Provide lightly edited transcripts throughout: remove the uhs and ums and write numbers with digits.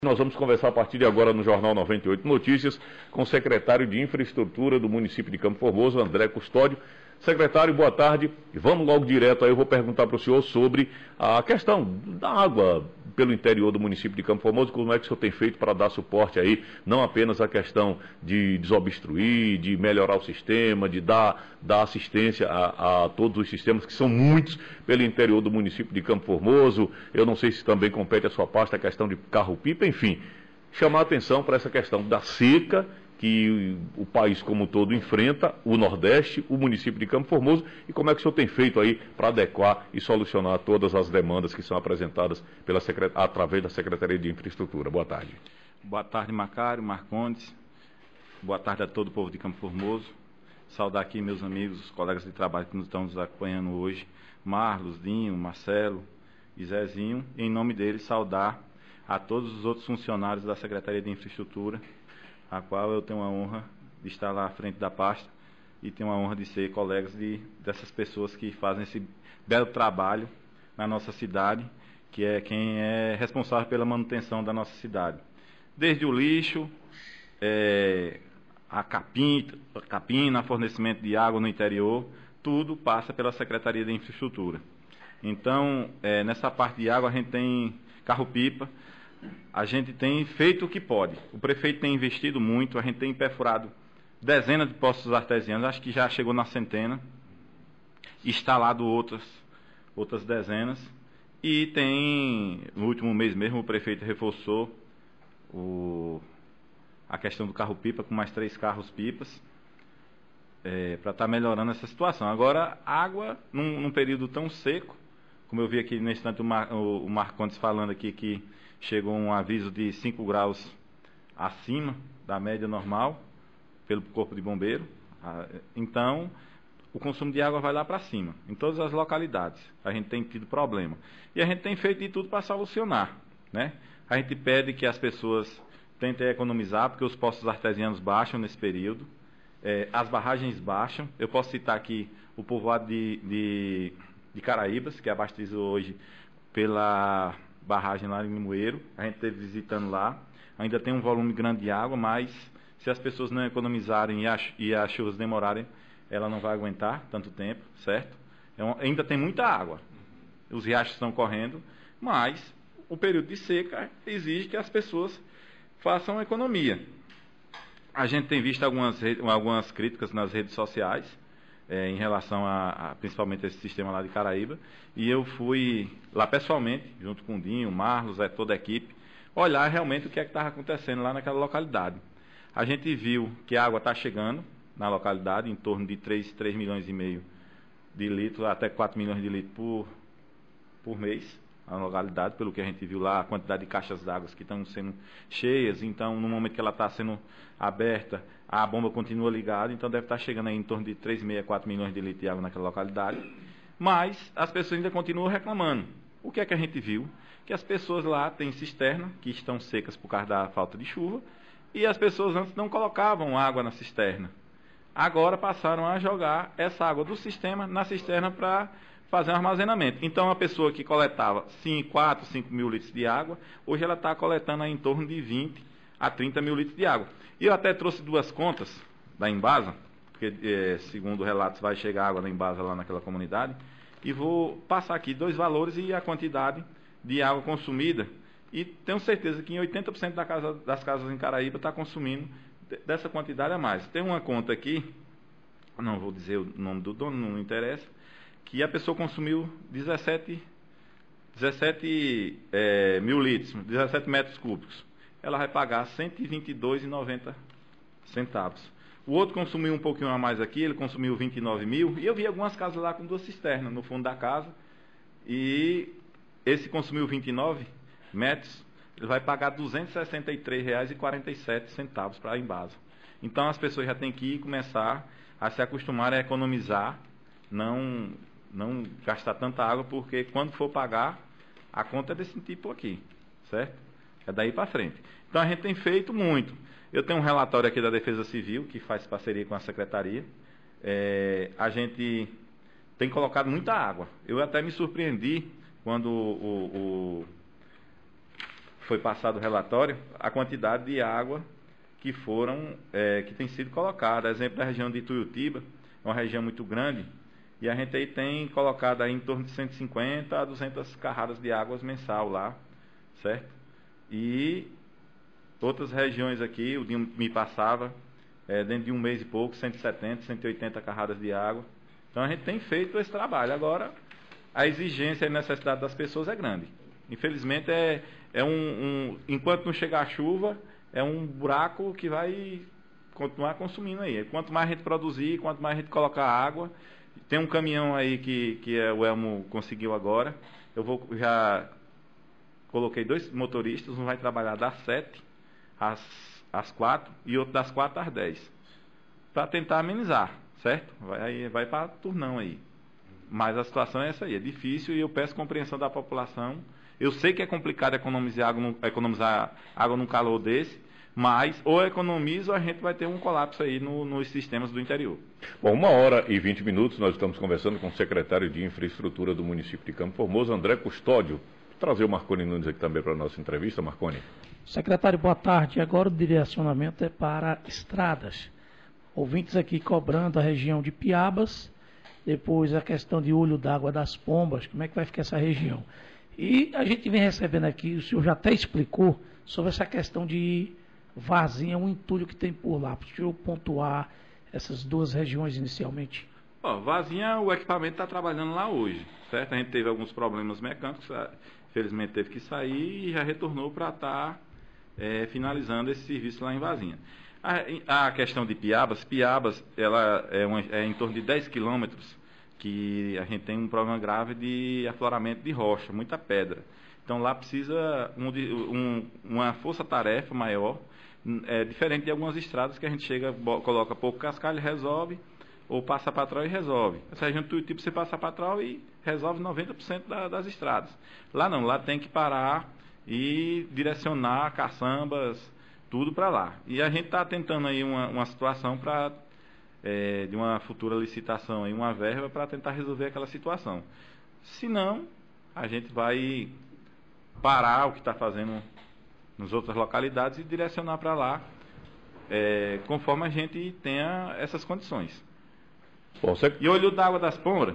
Nós vamos conversar a partir de agora no Jornal 98 Notícias com o secretário de Infraestrutura do município de Campo Formoso, André Custódio. Secretário, boa tarde. E vamos logo direto aí, eu vou perguntar para o senhor sobre a questão da água pelo interior do município de Campo Formoso, como é que o senhor tem feito para dar suporte aí, não apenas a questão de desobstruir, de melhorar o sistema, de dar assistência a todos os sistemas, que são muitos pelo interior do município de Campo Formoso. Eu não sei se também compete a sua pasta a questão de carro-pipa, enfim, chamar a atenção para essa questão da seca que o país como um todo enfrenta, o Nordeste, o município de Campo Formoso, e como é que o senhor tem feito aí para adequar e solucionar todas as demandas que são apresentadas através da Secretaria de Infraestrutura. Boa tarde. Boa tarde, Macário, Marcondes. Boa tarde a todo o povo de Campo Formoso. Saudar aqui meus amigos, os colegas de trabalho que nos estão nos acompanhando hoje, Marlos, Dinho, Marcelo e Zezinho, e em nome deles saudar a todos os outros funcionários da Secretaria de Infraestrutura, a qual eu tenho a honra de estar lá à frente da pasta e tenho a honra de ser colegas dessas pessoas que fazem esse belo trabalho na nossa cidade, que é quem é responsável pela manutenção da nossa cidade. Desde o lixo, a capina, fornecimento de água no interior, tudo passa pela Secretaria de Infraestrutura. Então, nessa parte de água a gente tem carro-pipa. A gente tem feito o que pode. O prefeito tem investido muito, a gente tem perfurado dezenas de poços artesianos, acho que já chegou na centena, instalado outras dezenas, e tem, no último mês mesmo, o prefeito reforçou a questão do carro-pipa com mais 3 carros-pipas, para estar melhorando essa situação. Agora, água, num período tão seco, como eu vi aqui nesse instante o Marcondes falando aqui que chegou um aviso de 5 graus acima da média normal pelo Corpo de Bombeiro. Então, o consumo de água vai lá para cima, em todas as localidades. A gente tem tido problema. E a gente tem feito de tudo para solucionar, né? A gente pede que as pessoas tentem economizar, porque os poços artesianos baixam nesse período, as barragens baixam. Eu posso citar aqui o povoado de Caraíbas, que abastece hoje pela barragem lá em Limoeiro. A gente esteve visitando lá, ainda tem um volume grande de água, mas se as pessoas não economizarem e as chuvas demorarem, ela não vai aguentar tanto tempo, certo? Ainda tem muita água, os riachos estão correndo, mas o período de seca exige que as pessoas façam economia. A gente tem visto algumas críticas nas redes sociais, em relação principalmente a esse sistema lá de Caraíba, e eu fui lá pessoalmente, junto com o Dinho, o Marlos, toda a equipe, olhar realmente o que é que estava acontecendo lá naquela localidade. A gente viu que a água está chegando na localidade, em torno de 3 milhões e meio de litros, até 4 milhões de litros por mês, na localidade, pelo que a gente viu lá, a quantidade de caixas d'água que estão sendo cheias. Então, no momento que ela está sendo aberta, a bomba continua ligada, então deve estar chegando aí em torno de 3,5 a 4 milhões de litros de água naquela localidade. Mas as pessoas ainda continuam reclamando. O que é que a gente viu? Que as pessoas lá têm cisterna, que estão secas por causa da falta de chuva, e as pessoas antes não colocavam água na cisterna. Agora passaram a jogar essa água do sistema na cisterna para fazer um armazenamento. Então, a pessoa que coletava 4, 5 mil litros de água, hoje ela está coletando aí em torno de 20 a 30 mil litros de água. E eu até trouxe 2 contas da Embasa, porque, segundo relatos, vai chegar água da Embasa lá naquela comunidade, e vou passar aqui 2 valores e a quantidade de água consumida, e tenho certeza que em 80% das casas em Caraíba está consumindo dessa quantidade a mais. Tem uma conta aqui, não vou dizer o nome do dono, não interessa, que a pessoa consumiu 17 mil litros, 17 metros cúbicos. Ela vai pagar R$ 122,90. O outro consumiu um pouquinho a mais aqui, ele consumiu 29 mil, e eu vi algumas casas lá com 2 cisternas no fundo da casa, e esse consumiu 29 metros, ele vai pagar R$ 263,47 para a Embasa. Então as pessoas já têm que começar a se acostumar a economizar, não gastar tanta água, porque quando for pagar, a conta é desse tipo aqui, certo? É daí para frente. Então a gente tem feito muito. Eu tenho um relatório aqui da Defesa Civil, que faz parceria com a Secretaria. A gente tem colocado muita água. Eu até me surpreendi quando foi passado o relatório, a quantidade de água que que tem sido colocada. Exemplo da região de Ituiutiba, é uma região muito grande, e a gente aí tem colocado aí em torno de 150 a 200 carradas de águas mensal lá, certo? E outras regiões aqui, o Dinho me passava, dentro de um mês e pouco, 170, 180 carradas de água. Então a gente tem feito esse trabalho. Agora, a exigência e a necessidade das pessoas é grande. Infelizmente, enquanto não chegar a chuva, é um buraco que vai continuar consumindo aí. Quanto mais a gente produzir, quanto mais a gente colocar água. Tem um caminhão aí que o Elmo conseguiu agora. Já coloquei 2 motoristas, um vai trabalhar das 7 às 4 e outro das 4 às 10. Para tentar amenizar, certo? Vai para turnão aí. Mas a situação é essa aí, é difícil, e eu peço compreensão da população. Eu sei que é complicado economizar água num calor desse, mas ou economiza ou a gente vai ter um colapso aí nos sistemas do interior. Bom, 1h20, nós estamos conversando com o secretário de Infraestrutura do município de Campo Formoso, André Custódio. Vou trazer o Marconi Nunes aqui também para a nossa entrevista. Marconi. Secretário, boa tarde. Agora o direcionamento é para estradas. Ouvintes aqui cobrando a região de Piabas, depois a questão de Olho d'Água das Pombas, como é que vai ficar essa região. E a gente vem recebendo aqui, o senhor já até explicou, sobre essa questão de Varzinha, um entulho que tem por lá. Para o senhor pontuar essas 2 regiões inicialmente. Varzinha, o equipamento está trabalhando lá hoje, certo? A gente teve alguns problemas mecânicos, infelizmente teve que sair e já retornou para estar finalizando esse serviço lá em Varzinha. A questão de Piabas, ela é em torno de 10 quilômetros que a gente tem um problema grave de afloramento de rocha, muita pedra. Então lá precisa uma força-tarefa maior, diferente de algumas estradas que a gente coloca pouco cascalho e resolve, ou passa patrol e resolve. Essa região do Tuiutiba você passa patrol e resolve 90% das estradas. Lá não, lá tem que parar e direcionar caçambas, tudo para lá. E a gente está tentando aí uma situação de uma futura licitação, aí, uma verba para tentar resolver aquela situação. Se não, a gente vai parar o que está fazendo nas outras localidades e direcionar para lá, conforme a gente tenha essas condições. E Olho d'Água das Pombas,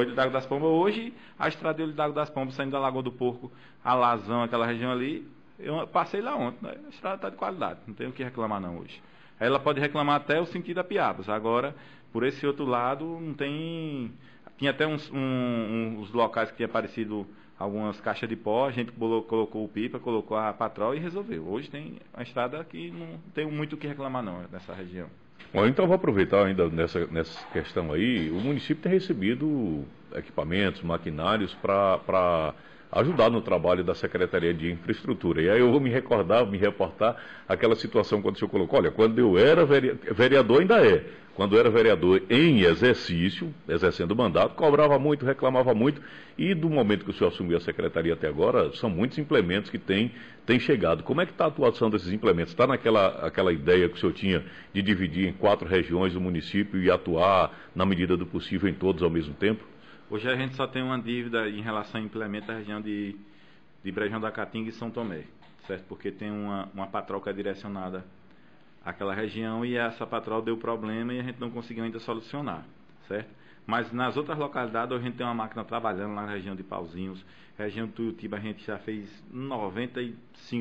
hoje, a estrada de Olho d'Água das Pombas, saindo da Lagoa do Porco, a Lazão, aquela região ali, eu passei lá ontem, né? A estrada está de qualidade, não tem o que reclamar não hoje. Aí ela pode reclamar até o sentido da Piabas. Agora, por esse outro lado, não tem... Tinha até uns locais que tinha aparecido algumas caixas de pó, a gente colocou o pipa, colocou a patrol e resolveu. Hoje tem uma estrada que não tem muito o que reclamar não nessa região. Bom, então vou aproveitar ainda nessa questão aí. O município tem recebido equipamentos, maquinários para ajudar no trabalho da Secretaria de Infraestrutura. E aí eu vou me reportar aquela situação quando o senhor colocou, olha, quando eu era vereador, ainda quando eu era vereador em exercício, exercendo o mandato, cobrava muito, reclamava muito, e do momento que o senhor assumiu a secretaria até agora, são muitos implementos que têm chegado. Como é que está a atuação desses implementos? Está aquela ideia que o senhor tinha de dividir em 4 regiões do município e atuar, na medida do possível, em todos ao mesmo tempo? Hoje a gente só tem uma dívida em relação ao implemento da região de Brejão da Caatinga e São Tomé, certo? Porque tem uma patrol que é direcionada àquela região e essa patrol deu problema e a gente não conseguiu ainda solucionar, certo? Mas nas outras localidades a gente tem uma máquina trabalhando lá na região de Pauzinhos, região de Tuiutiba a gente já fez 95%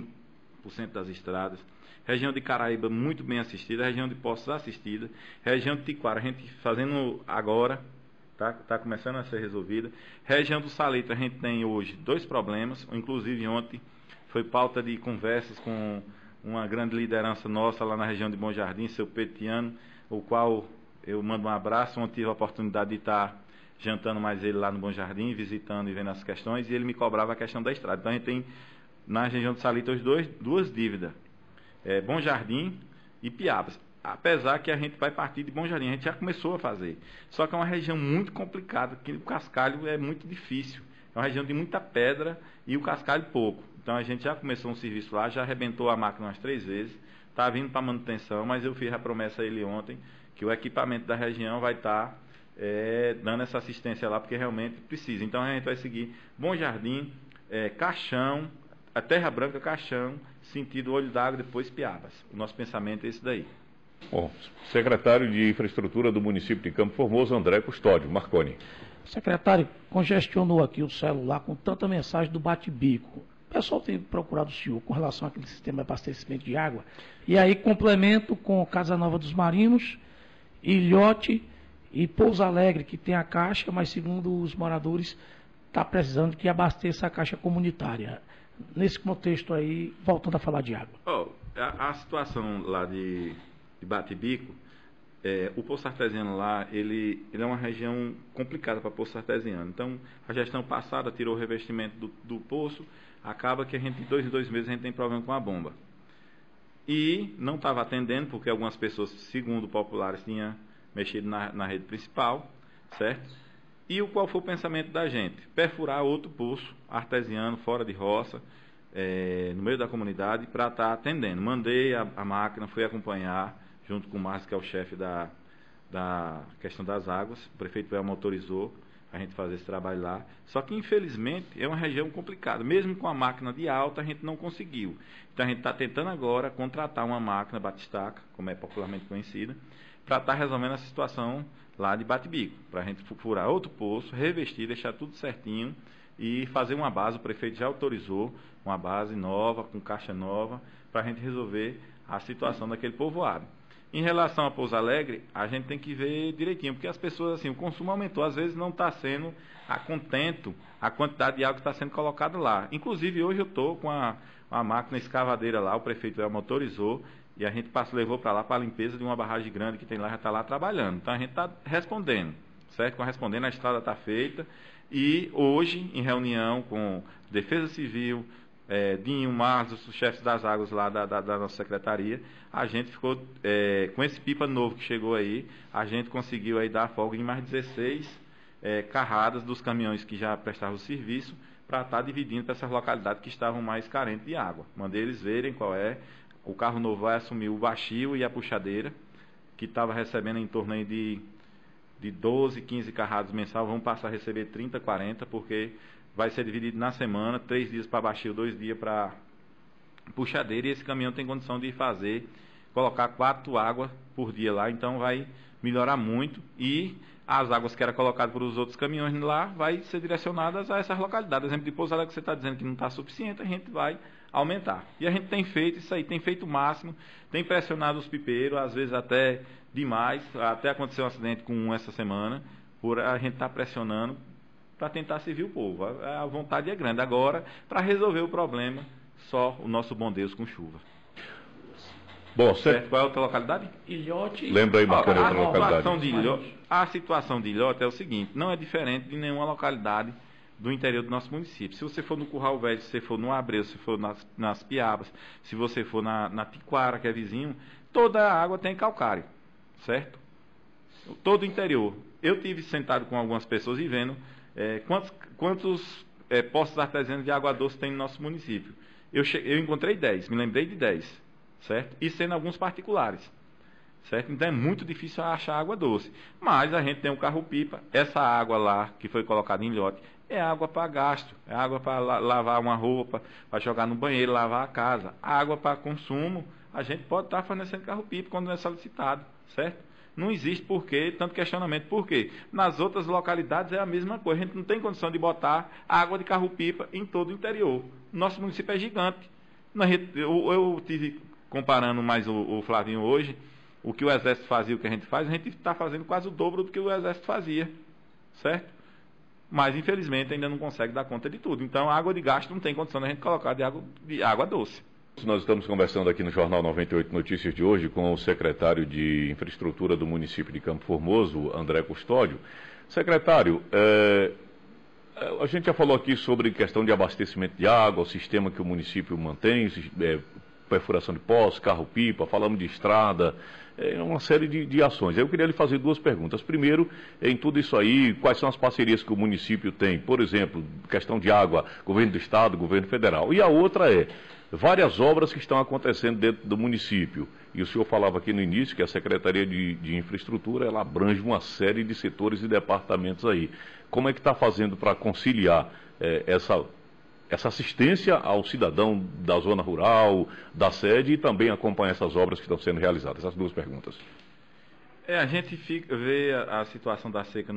das estradas, região de Caraíba muito bem assistida, região de Poços assistida, região de Tiquara a gente fazendo agora, está começando a ser resolvida. Região do Salitre, a gente tem hoje 2 problemas, inclusive ontem foi pauta de conversas com uma grande liderança nossa lá na região de Bom Jardim, seu Petiano, o qual eu mando um abraço. Ontem tive a oportunidade de estar jantando mais ele lá no Bom Jardim, visitando e vendo as questões, e ele me cobrava a questão da estrada. Então a gente tem na região do Salitre hoje 2 dívidas, Bom Jardim e Piabas. Apesar que a gente vai partir de Bom Jardim, a gente já começou a fazer. Só que é uma região muito complicada, porque o cascalho é muito difícil. É uma região de muita pedra e o cascalho pouco. Então a gente já começou um serviço lá, já arrebentou a máquina umas 3 vezes, está vindo para manutenção, mas eu fiz a promessa a ele ontem que o equipamento da região vai estar dando essa assistência lá, porque realmente precisa. Então a gente vai seguir Bom Jardim, Caixão, a Terra Branca, Caixão, sentido Olho d'Água, depois Piabas. O nosso pensamento é esse daí. Bom, secretário de Infraestrutura do município de Campo Formoso, André Custódio. Marconi. Secretário, congestionou aqui o celular com tanta mensagem do bate-bico. O pessoal tem procurado o senhor com relação àquele sistema de abastecimento de água. E aí complemento com Casa Nova dos Marinos, Ilhote e Pouso Alegre, que tem a caixa, mas segundo os moradores, está precisando que abasteça a caixa comunitária. Nesse contexto aí, voltando a falar de água. A situação lá de Bate-Bico, o poço artesiano lá, ele é uma região complicada para poço artesiano. Então, a gestão passada tirou o revestimento do poço, acaba que a gente, de 2 em 2 meses, a gente tem problema com a bomba. E não estava atendendo, porque algumas pessoas, segundo populares, tinham mexido na rede principal, certo? E qual foi o pensamento da gente? Perfurar outro poço artesiano, fora de roça, no meio da comunidade, para estar atendendo. Mandei a máquina, fui acompanhar, junto com o Márcio, que é o chefe da questão das águas. O prefeito autorizou a gente fazer esse trabalho lá. Só que, infelizmente, é uma região complicada. Mesmo com a máquina de alta, a gente não conseguiu. Então, a gente está tentando agora contratar uma máquina batistaca, como é popularmente conhecida, para estar resolvendo essa situação lá de Bate-Bico, para a gente furar outro poço, revestir, deixar tudo certinho e fazer uma base. O prefeito já autorizou uma base nova, com caixa nova, para a gente resolver a situação daquele povoado. Em relação a Pouso Alegre, a gente tem que ver direitinho, porque as pessoas, assim, o consumo aumentou, às vezes não está sendo a contento a quantidade de água que está sendo colocada lá. Inclusive, hoje eu estou com a máquina escavadeira lá, o prefeito já autorizou, e a gente levou para lá para a limpeza de uma barragem grande que tem lá, já está lá trabalhando. Então, a gente está respondendo, certo? Correspondendo, a estrada está feita, e hoje, em reunião com Defesa Civil, Dinho, Marlos, os chefes das águas lá da nossa secretaria, a gente ficou com esse pipa novo que chegou aí, a gente conseguiu aí dar folga em mais 16 carradas dos caminhões que já prestavam o serviço, para estar dividindo para essas localidades que estavam mais carentes de água. Mandei eles verem qual é. O carro novo vai assumir o baixio e a puxadeira, que estava recebendo em torno aí de 12, 15 carradas mensal, vão passar a receber 30, 40, porque vai ser dividido na semana, 3 dias para baixio, 2 dias para puxadeira, e esse caminhão tem condição de colocar 4 águas por dia lá, então vai melhorar muito, e as águas que eram colocadas por os outros caminhões lá, vai ser direcionadas a essas localidades. Exemplo de Pouso Alegre, que você está dizendo que não está suficiente, a gente vai aumentar. E a gente tem feito isso aí, tem feito o máximo, tem pressionado os pipeiros, às vezes até demais, até aconteceu um acidente com um essa semana, por a gente estar pressionando para tentar servir o povo. A vontade é grande. Agora, para resolver o problema, só o nosso bom Deus com chuva. Bom, certo? Qual é a outra localidade? Ilhote. Lembra aí, Marconi, outra localidade. A situação de Ilhote é o seguinte, não é diferente de nenhuma localidade do interior do nosso município. Se você for no Curral Velho, se você for no Abreu, se você for nas Piabas, se você for na Tiquara, que é vizinho, toda a água tem calcário, certo? Todo o interior. Eu tive sentado com algumas pessoas e vendo quantos poços artesianos de água doce tem no nosso município. Eu encontrei 10, me lembrei de 10, certo? E sendo alguns particulares, certo? Então é muito difícil achar água doce. Mas a gente tem um carro-pipa, essa água lá que foi colocada em Ilhote, é água para gasto, é água para lavar uma roupa, para jogar no banheiro, lavar a casa. Água para consumo, a gente pode estar fornecendo carro-pipa quando é solicitado, certo? Não existe porquê, tanto questionamento. Por quê? Nas outras localidades é a mesma coisa. A gente não tem condição de botar água de carro-pipa em todo o interior. Nosso município é gigante. Eu tive, comparando mais o Flavinho hoje, o que o Exército fazia e o que a gente está fazendo quase o dobro do que o Exército fazia, certo? Mas, infelizmente, ainda não consegue dar conta de tudo. Então, a água de gasto não tem condição de a gente colocar de água doce. Nós estamos conversando aqui no Jornal 98 Notícias de hoje com o secretário de Infraestrutura do município de Campo Formoso, André Custódio. Secretário, a gente já falou aqui sobre questão de abastecimento de água, o sistema que o município mantém, perfuração de poços, carro-pipa, falamos de estrada, uma série de ações. Eu queria lhe fazer 2 perguntas. Primeiro, em tudo isso aí, quais são as parcerias que o município tem? Por exemplo, questão de água, governo do estado, governo federal. E a outra várias obras que estão acontecendo dentro do município. E o senhor falava aqui no início que a Secretaria de Infraestrutura, ela abrange uma série de setores e departamentos aí. Como é que está fazendo para conciliar essa assistência ao cidadão da zona rural, da sede, e também acompanhar essas obras que estão sendo realizadas? Essas duas perguntas. A gente vê a situação da seca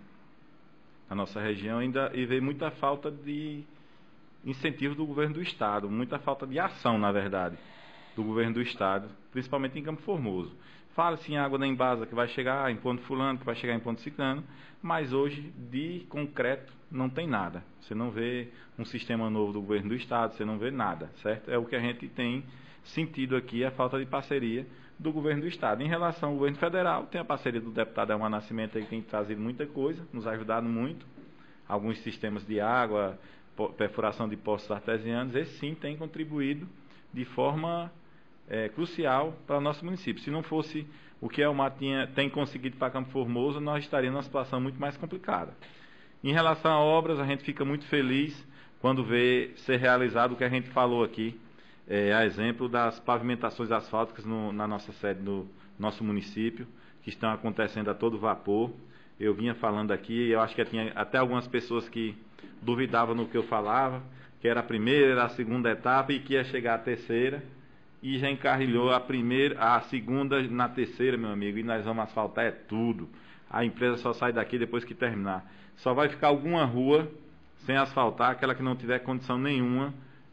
na nossa região ainda e vê muita falta de incentivo do governo do Estado, muita falta de ação, na verdade, do governo do Estado, principalmente em Campo Formoso. Fala-se em água da Embasa que vai chegar em ponto fulano, que vai chegar em ponto ciclano, mas hoje, de concreto, não tem nada. Você não vê um sistema novo do governo do Estado, você não vê nada, certo? É o que a gente tem sentido aqui, a falta de parceria do governo do Estado. Em relação ao governo federal, tem a parceria do deputado Elmar Nascimento aí, que tem trazido muita coisa, nos ajudado muito. Alguns sistemas de água, perfuração de poços artesianos, esse sim tem contribuído de forma crucial para o nosso município. Se não fosse o que Elmar tem conseguido para Campo Formoso, nós estaríamos numa situação muito mais complicada. Em relação a obras, a gente fica muito feliz quando vê ser realizado o que a gente falou aqui, a exemplo das pavimentações asfálticas na nossa sede, no nosso município, que estão acontecendo a todo vapor. Eu vinha falando aqui, eu acho que tinha até algumas pessoas que duvidavam no que eu falava, que era a primeira, era a segunda etapa e que ia chegar a terceira, e já encarrilhou a segunda na terceira, meu amigo, e nós vamos asfaltar tudo. A empresa só sai daqui depois que terminar. Só vai ficar alguma rua sem asfaltar, aquela que não tiver condição nenhuma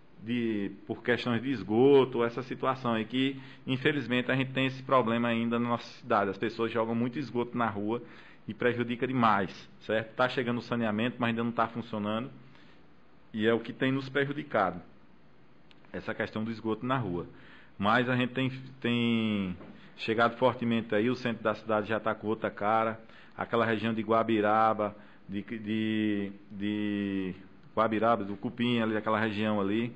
por questões de esgoto, essa situação aí que, infelizmente, a gente tem esse problema ainda na nossa cidade. As pessoas jogam muito esgoto na rua e prejudica demais, certo? Está chegando o saneamento, mas ainda não está funcionando, e é o que tem nos prejudicado, essa questão do esgoto na rua. Mas a gente tem chegado fortemente aí, o centro da cidade já está com outra cara, aquela região de Guabiraba, de Guabiraba, do Cupim, ali, aquela região ali,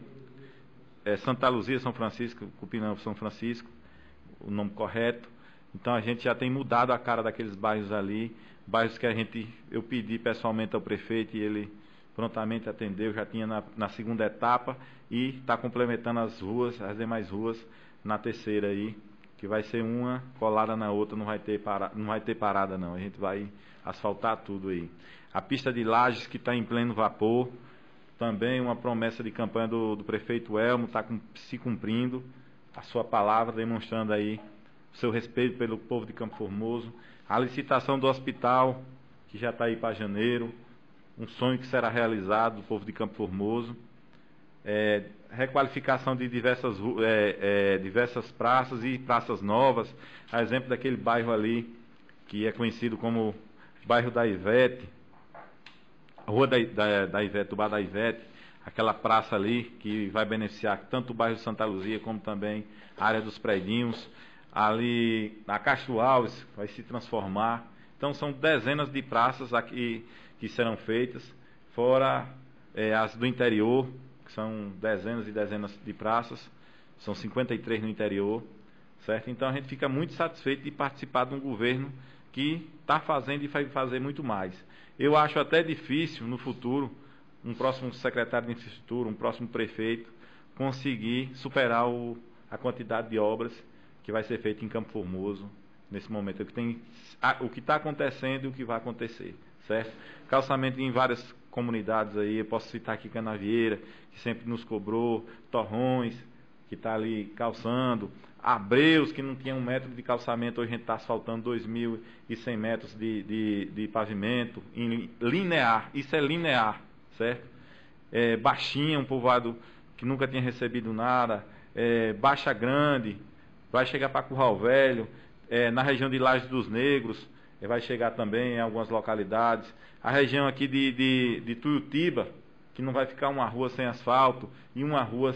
Santa Luzia, São Francisco, Cupim não, São Francisco, o nome correto. Então a gente já tem mudado a cara daqueles bairros ali, bairros que eu pedi pessoalmente ao prefeito e ele prontamente atendeu, já tinha na segunda etapa e está complementando as demais ruas na terceira aí, que vai ser uma colada na outra, não vai ter parada não, a gente vai asfaltar tudo aí. A pista de Lages que está em pleno vapor, também uma promessa de campanha do prefeito Elmo, está se cumprindo a sua palavra, demonstrando aí o seu respeito pelo povo de Campo Formoso. A licitação do hospital, que já está aí para janeiro, um sonho que será realizado do povo de Campo Formoso. Requalificação de diversas praças e praças novas, a exemplo daquele bairro ali, que é conhecido como bairro da Ivete, Rua da Ivete, do Bar da Ivete, aquela praça ali que vai beneficiar tanto o bairro de Santa Luzia como também a área dos predinhos. Ali na Castro Alves vai se transformar. Então são dezenas de praças aqui que serão feitas, fora as do interior, que são dezenas e dezenas de praças, são 53 no interior, certo? Então a gente fica muito satisfeito de participar de um governo que está fazendo e vai fazer muito mais. Eu acho até difícil no futuro um próximo secretário de infraestrutura, um próximo prefeito conseguir superar a quantidade de obras que vai ser feita em Campo Formoso nesse momento. O que está acontecendo e o que vai acontecer, certo? Calçamento em várias comunidades aí, eu posso citar aqui Canavieira, que sempre nos cobrou, Torrões, que está ali calçando, Abreus, que não tinha 1 metro de calçamento, hoje a gente está asfaltando 2.100 metros de pavimento, em linear, isso é linear, certo? Baixinha, um povoado que nunca tinha recebido nada, Baixa Grande, vai chegar para Curral Velho, na região de Lajes dos Negros, vai chegar também em algumas localidades. A região aqui de Tuiutiba, que não vai ficar uma rua sem asfalto e uma rua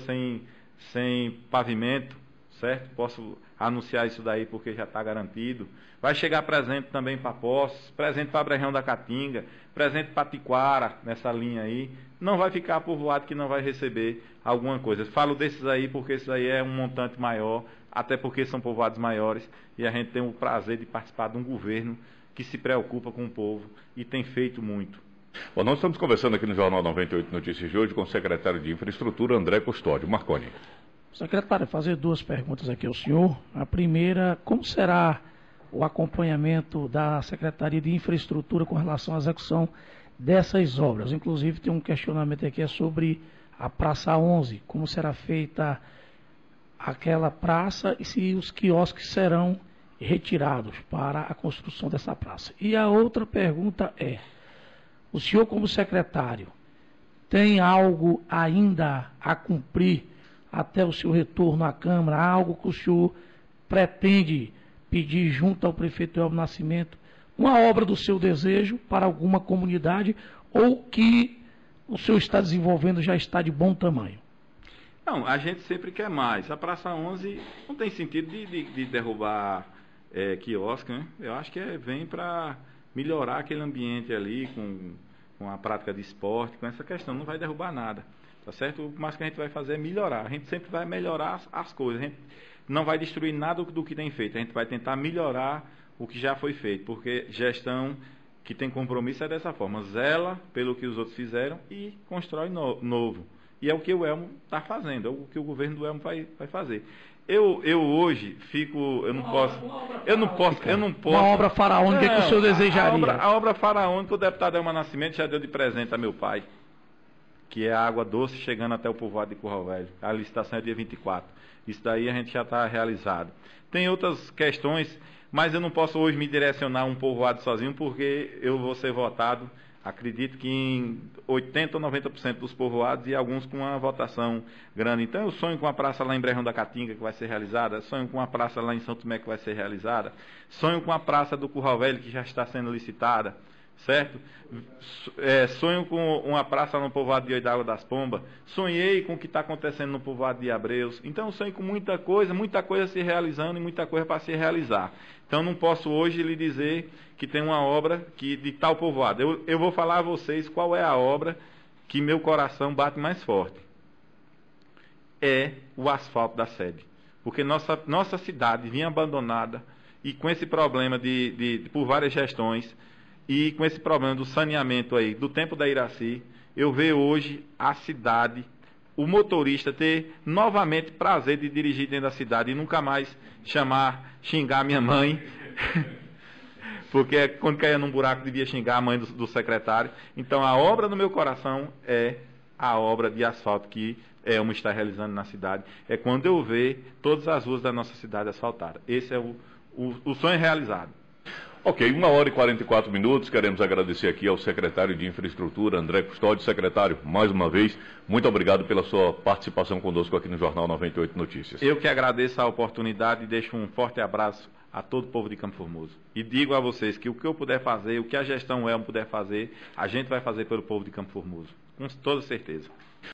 sem pavimento, certo? Posso anunciar isso daí porque já está garantido. Vai chegar presente também para Poços, presente para Brejão da Caatinga, presente para Tiquara, nessa linha aí. Não vai ficar povoado que não vai receber alguma coisa. Falo desses aí porque esses aí é um montante maior, até porque são povoados maiores, e a gente tem o prazer de participar de um governo que se preocupa com o povo e tem feito muito. Bom, nós estamos conversando aqui no Jornal 98 Notícias de hoje com o secretário de Infraestrutura, André Custódio. Marconi. Secretário, fazer 2 perguntas aqui ao senhor. A primeira, como será o acompanhamento da Secretaria de Infraestrutura com relação à execução dessas obras? Inclusive tem um questionamento aqui sobre a Praça 11, como será feita aquela praça e se os quiosques serão retirados para a construção dessa praça. E a outra pergunta é, o senhor como secretário, tem algo ainda a cumprir até o seu retorno à Câmara, algo que o senhor pretende pedir junto ao prefeito Elmo Nascimento, uma obra do seu desejo para alguma comunidade ou que o senhor está desenvolvendo já está de bom tamanho? Não, a gente sempre quer mais. A Praça 11 não tem sentido de derrubar quiosque, né? Eu acho que vem para melhorar aquele ambiente ali com a prática de esporte, com essa questão. Não vai derrubar nada, tá certo? O mais que a gente vai fazer é melhorar. A gente sempre vai melhorar as coisas. A gente não vai destruir nada do que tem feito. A gente vai tentar melhorar o que já foi feito, porque gestão que tem compromisso é dessa forma. Zela pelo que os outros fizeram e constrói novo. E é o que o Elmo está fazendo, é o que o governo do Elmo vai fazer. Eu hoje fico, eu não posso. Uma obra faraônica que o senhor desejaria. A obra faraônica, o deputado Elmo Nascimento já deu de presente a meu pai, que é a água doce chegando até o povoado de Curral Velho. A licitação é dia 24. Isso daí a gente já está realizado. Tem outras questões, mas eu não posso hoje me direcionar a um povoado sozinho, porque eu vou ser votado, acredito que em 80% ou 90% dos povoados e alguns com uma votação grande. Então eu sonho com a praça lá em Brejão da Caatinga que vai ser realizada, sonho com a praça lá em São Tomé que vai ser realizada, sonho com a praça do Curral Velho que já está sendo licitada, certo? Sonho com uma praça no povoado de Oidágua das Pombas, sonhei com o que está acontecendo no povoado de Abreus. Então eu sonho com muita coisa se realizando e muita coisa para se realizar. Então não posso hoje lhe dizer que tem uma obra de tal povoado. Eu vou falar a vocês qual é a obra que meu coração bate mais forte. É o asfalto da sede. Porque nossa cidade vinha abandonada e com esse problema por várias gestões e com esse problema do saneamento aí, do tempo da Iraci, eu vejo hoje a cidade, o motorista ter novamente prazer de dirigir dentro da cidade e nunca mais xingar minha mãe, porque quando caía num buraco devia xingar a mãe do secretário. Então a obra do meu coração é a obra de asfalto que Elmo está realizando na cidade. É quando eu ver todas as ruas da nossa cidade asfaltadas. Esse é o sonho realizado. Ok, 1h44. Queremos agradecer aqui ao secretário de Infraestrutura, André Custódio. Secretário, mais uma vez, muito obrigado pela sua participação conosco aqui no Jornal 98 Notícias. Eu que agradeço a oportunidade e deixo um forte abraço a todo o povo de Campo Formoso. E digo a vocês que o que eu puder fazer, o que a gestão Elmo puder fazer, a gente vai fazer pelo povo de Campo Formoso, com toda certeza.